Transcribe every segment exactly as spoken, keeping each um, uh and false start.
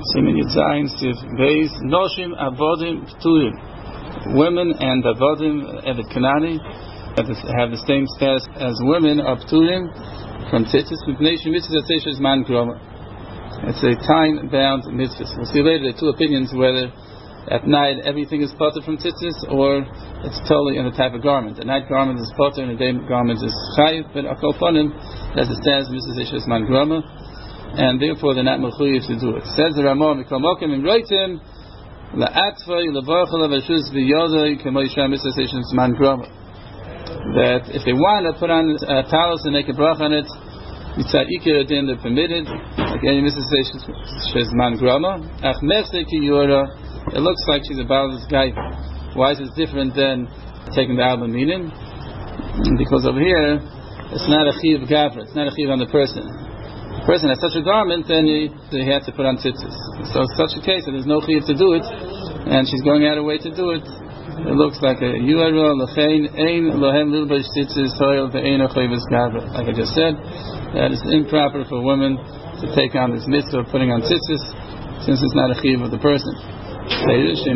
Simin Yitzayin Siv Beis Noshim Avodim Pturim. Women and Avodim Evet Kanani have the same status as women are Pturim from Tzitzis Mipnei Shemitzvah Tzeish Man Groma. It's a time-bound mitzvah. We'll see later there are two opinions whether at night everything is potter from tzitzis or it's totally in the type of garment. A night garment is potter and a day garment is chayiv, but akol panim as it stands mitzvah Tzeish Man Groma, and therefore they're not mechuyev to do it. Says the Ramah, Mikol Mokem in Reitim la'atzvay levarchel avashus v'yodai k'moisha mitzvah Tzeish Man Groma. That if they want to put on a talis and make a brach on it, mitzad ikir adin they're permitted. Like any mitzvah Tzeish Man Groma. Ach mechse ki yora. It looks like she's about this guy. Why is it different than taking the album meaning? Because over here, it's not a chiv gavra, it's not a chiv on the person. The person has such a garment, then he, he has to put on tzitzis. So it's such a case that there's no chiv to do it, and she's going out of way to do it. It looks like a yuara, lechein, ein, lohem, lilbash tzitzis, toil, ve'ein, achayvis gavra. Like I just said, that it's improper for women to take on this mitzvah of putting on tzitzis, since it's not a chiv of the person. The chiyuv,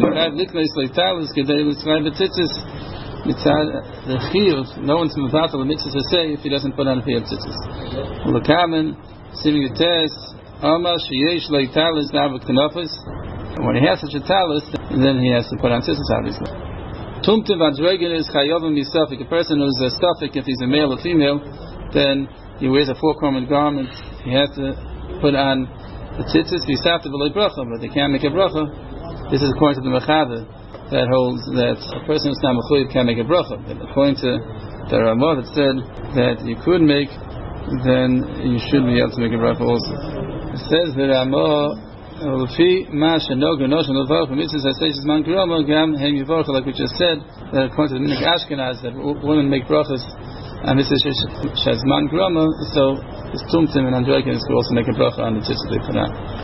no one's mevatel the mitzvah to say if he doesn't put on a chiyuv tzitzis. L'kamen, siving a test, Amar sheyesh leitalis navik kanofis. When he has such a talis, then he has to put on tzitzis, obviously. Tumtiv adrogen is chayovim yisafik. A person who's a stafik, if he's a male or female, then he wears a four-cornered garment. He has to put on the tzitzis v'yisafta v'lei bracha, but they can't make a bracha. This is according to the Mechada that holds that a person who's not mechuyev can't make a bracha. But according to the Ramah that said that you could make, then you should be able to make a bracha also. It says that Ramah, like we just said, that according to the Minhag Ashkenaz, that women make brachas and this is Shazman Groma, so it's Tumtim and Androikin could also make a bracha on the tzitzis they put on.